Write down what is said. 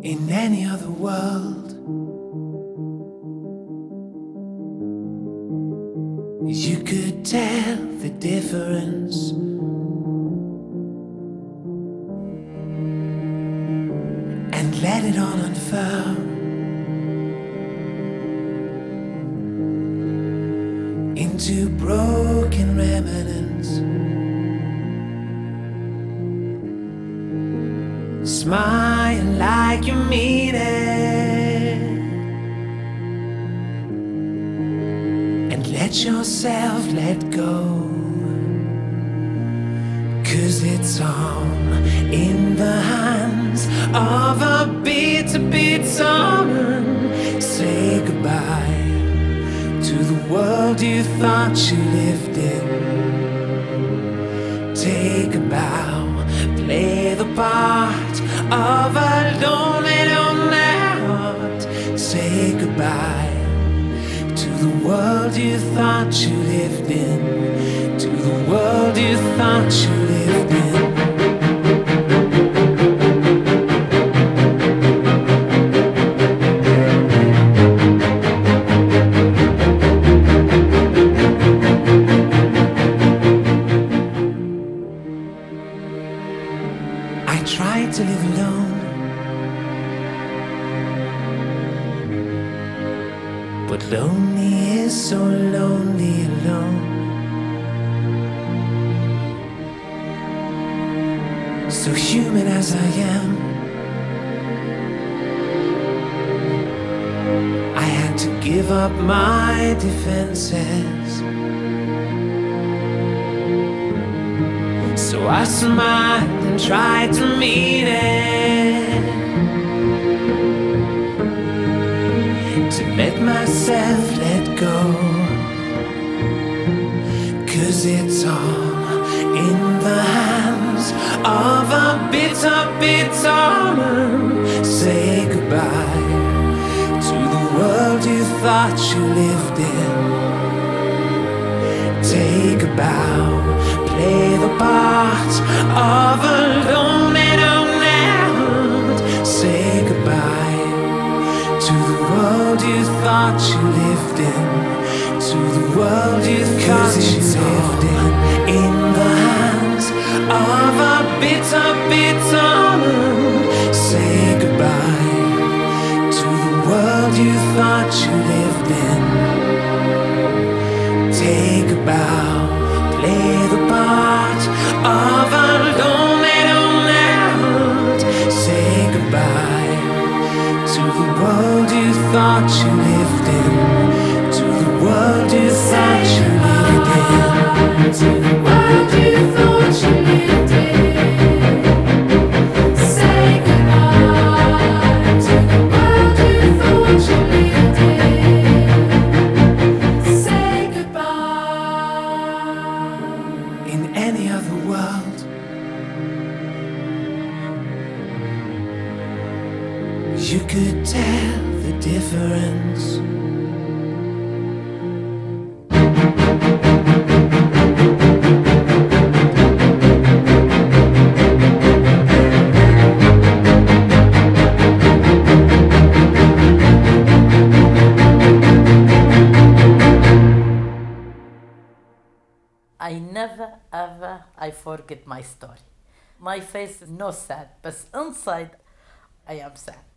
In any other world, you could tell the difference. And let it all unfurl into broken remnants. Smile like you mean it, and let yourself let go, 'cause it's all in the hands of a beat song. Say goodbye to the world you thought you lived in. Take a bow, play the part of a lonely heart. Say goodbye to the world you thought you lived in, to the world you thought you lived in. I tried to live alone, but lonely is so lonely alone. So human as I am, I had to give up my defenses. So I smiled and tried to mean it, to let myself let go, 'cause it's all in the hands of a bitter man. Say goodbye to the world you thought you lived in. Take a bow, play the part of a lonely heart. Say goodbye to the world you thought you lived in, to the world you thought you lived in the hands of a bitter man. Say goodbye to the world you thought you lived in. Take a bow, play the part of a lonely heart. Say goodbye to the world you thought you lived in, to the world you thought you lived in, to the world you thought you lived in. Say goodbye to the world you thought you lived in. Say goodbye. In any other world, you could tell the difference. I never ever I forget my story. My face is no sad, but inside I am sad.